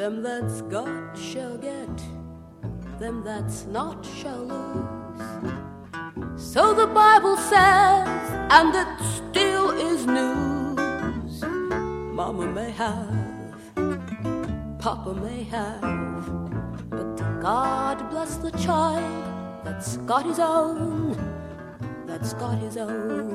Them that's got shall get, them that's not shall lose. So the Bible says, and it still is news. Mama may have, Papa may have, but God bless the child that's got his own, that's got his own.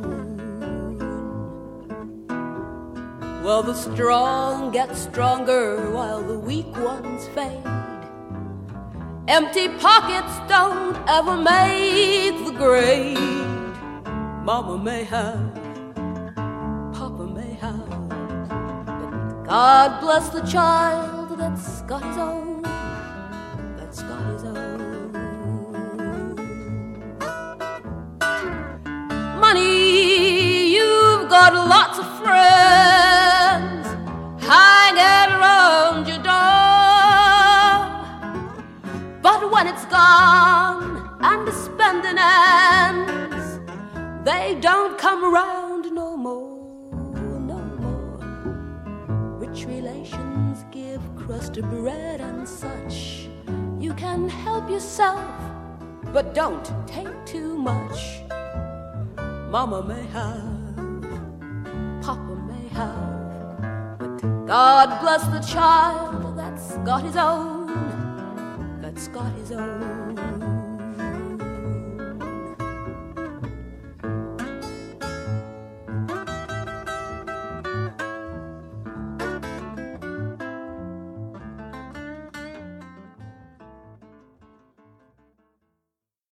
Well, the strong get stronger while the weak ones fade. Empty pockets don't ever make the grade. Mama may have, Papa may have, but God bless the child that's got his own, that's got his own. Money, you've got lots of friends hanging around your door, but when it's gone and the spending ends, they don't come around no more, no more. Rich relations give crust of bread and such. You can help yourself, but don't take too much. Mama may have, Papa may have, but God bless the child that's got his own, that's got his own.